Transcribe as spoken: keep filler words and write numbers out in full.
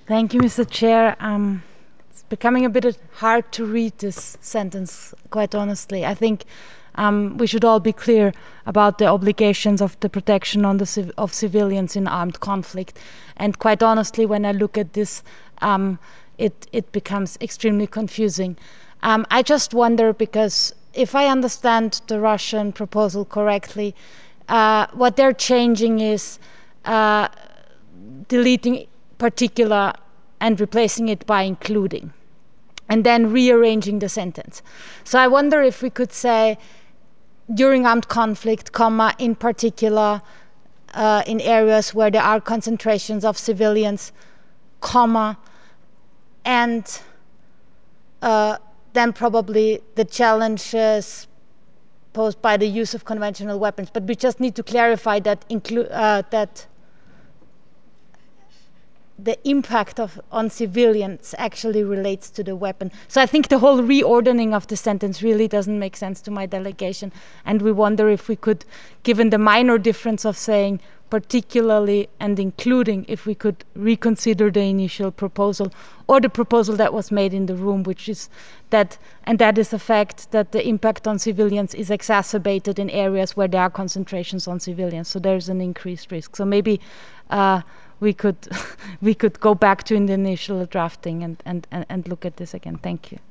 Thank you, Mister Chair. Um, it's becoming a bit hard to read this sentence, quite honestly. I think um, we should all be clear about the obligations of the protection on the civ of civilians in armed conflict. And quite honestly, when I look at this, um, it, it becomes extremely confusing. Um, I just wonder, because if I understand the Russian proposal correctly, uh, what they're changing is uh, deleting particular and replacing it by including, and then rearranging the sentence. So I wonder if we could say during armed conflict, comma, in particular, uh, in areas where there are concentrations of civilians, comma, and uh, then probably the challenges posed by the use of conventional weapons. But we just need to clarify that inclu uh, that the impact of on civilians actually relates to the weapon. So I think the whole reordering of the sentence really doesn't make sense to my delegation, and we wonder if we could, given the minor difference of saying particularly and including, if we could reconsider the initial proposal or the proposal that was made in the room, which is that, and that is the fact that the impact on civilians is exacerbated in areas where there are concentrations on civilians, so there's an increased risk. So maybe uh, we could we could go back to in the initial drafting and, and, and look at this again. Thank you.